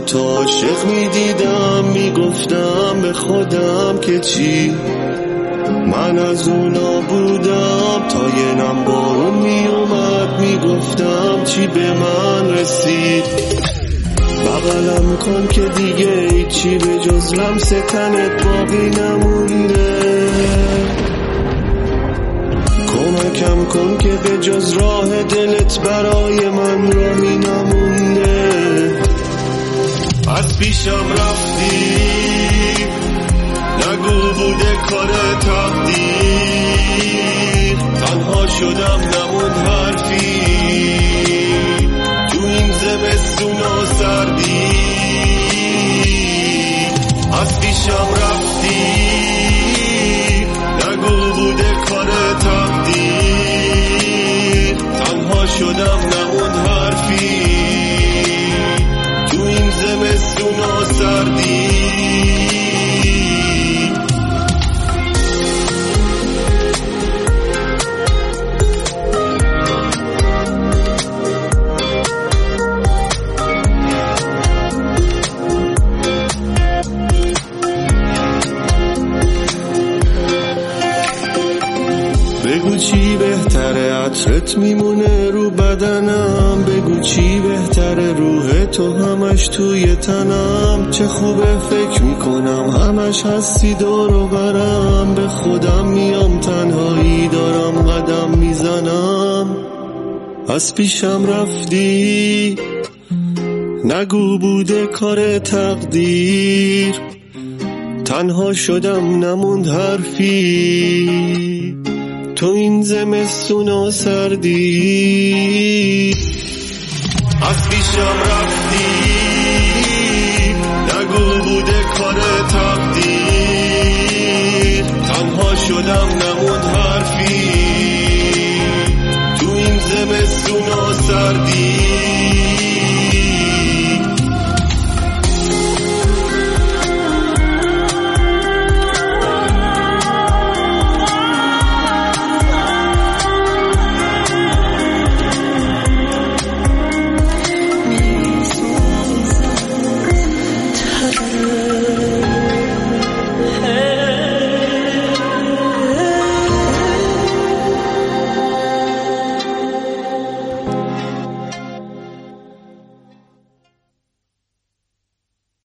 دوتا عاشق میدیدم، میگفتم به خودم که چی من از اونا بودم. تا یه نم بارون میومد، میگفتم چی به من رسید. بغلم کن که دیگه هیچی به جز لمس تنت باقی نمونده. کمکم کن که به جز راه دلت برای من راهی نمونده. از پیشم رفتی، نگو بوده کار تقدیر. تنها شدم نموند حرفی تو این زمستون و سردی. از پیشم رفتی، نگو بوده کار تقدیر. تنها شدم نموند حرفی تو این زمستون و سردی. بگو چی بهتره، عطرت میمونه رو بدنم. بگو چی بهتره، روح تو همش توی تنم. چه خوبه فکر میکنم همش هستی دور و برم. به خودم میام تنهایی دارم قدم میزنم. از پیشم رفتی، نگو بوده کار تقدیر. تنها شدم نموند حرفی تو این زمستون و سردی. از پیشم رفتی، نگو بوده کار تقدیر. تنها شدم نموند حرفی تو این زمستون و سردی.